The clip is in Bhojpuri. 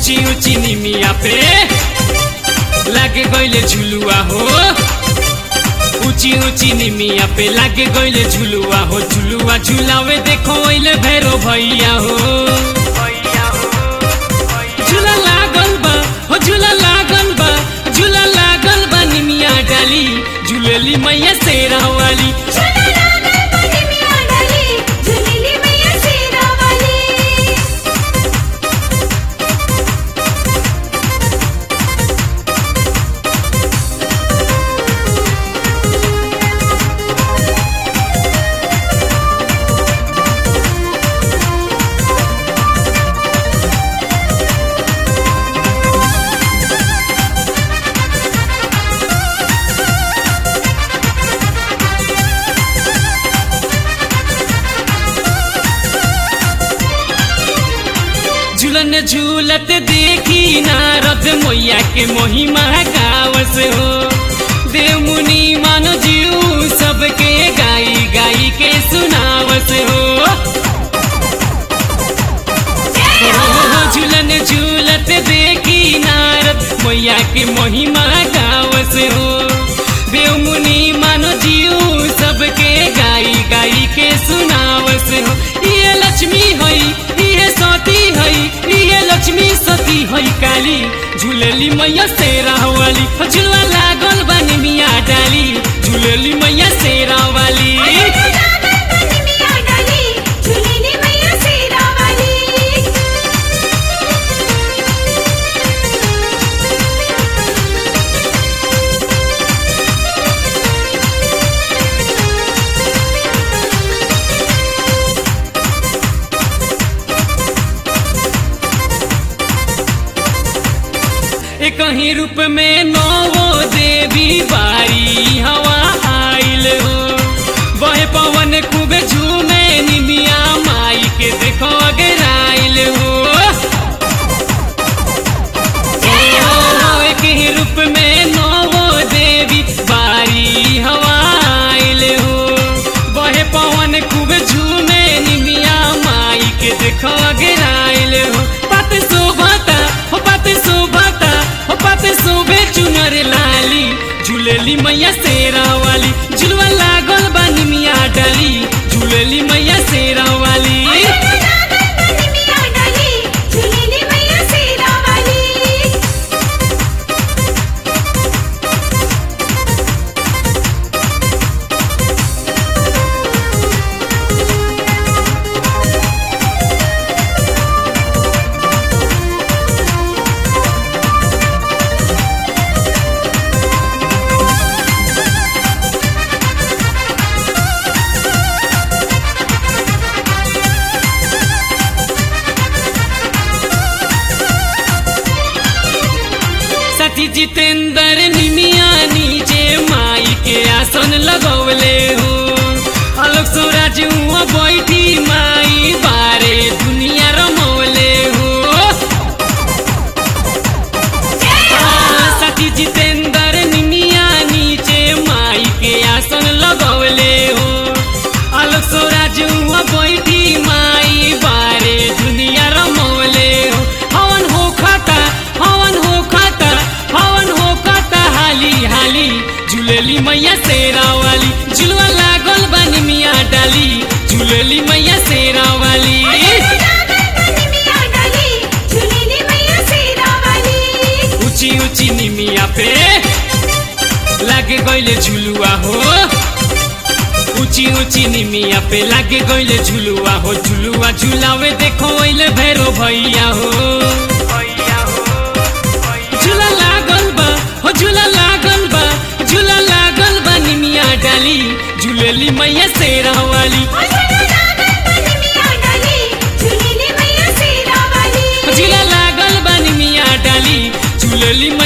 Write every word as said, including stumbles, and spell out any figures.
ऊंची ऊंची निमिया पे लागे गइले झुलुआ हो, ऊंची ऊंची निमिया पे लागे गइले झुलुआ हो, झुलुआ झुलावे देखो ओइले भैरो भैया हो। झूला लागल बा हो, झूला लागल बा, झूला लागल बा निमिया डाली, झूलेली मैया शेरा वाली। झूलन झूलत देखी नारद मैया के महिमा गावस हो, देव मुनि मानो जीव सबके गाई गाई के सुनावस हो। झूलन झूलत देखी नारद मैया के महिमा गावस हो, देव मुनि मानो जीव सबके गाई गाई के सुनावस हो। ये लक्ष्मी हई, ये सती हई, ये लक्ष्मी सती हई काली, झूलेली मैया शेरा वाली। झूला लागल बा निमिया डाली, झूलेली मैया शेरा वाली। कहीं रूप में नौ देवी बारी हवा आइल हो, बहे पवन खूबे झूमे निमिया माई के देखो अगराइल हो। कहीं रूप में नौ देवी बारी हवा आइल हो, बहे पवन खूबे झूमे निमिया माई के देखो अगराइल हो। पत शोभता हो, पत शोभता हो, पत शोभे चुनर लाली, झूलेली मैया शेरा वाली। झुलवा लागल बा निमिया डाली, झूलेली मैया शेरा वाली। साथी जितेंद्र निमिया नीचे माई के आसन लगौले हो, आलोक स्वराज हुआ बैठी माई बारे दुनिया रमौले हो। साथी जितेंद्र निमिया नीचे माई के आसन लगौले हो, आलोक स्वराज हुआ बैठी माई बारे दुनिया रमौले हो। हवन हो खाता, हवन हो खाता, हवन हो खाता हाली हाली, झूलेली मैया शेरा वाली। झुलवा लागल बा निमिया डाली, झूलेली मैया शेरा वाली। ऊंची ऊंची निमिया पे लागे गइले झुलुआ हो, ऊंची ऊंची निमिया पे लागे गइले झुलुआ हो, झुलुआ झुलावे देखो ओइले भैरो भैया हो। झूला लागल बा हो, झूला लागल बा, झूला लागल बा निमिया डाली, झूलेली मैया शेरा वाली। झूला लागल बा निमिया डाली, झूलेली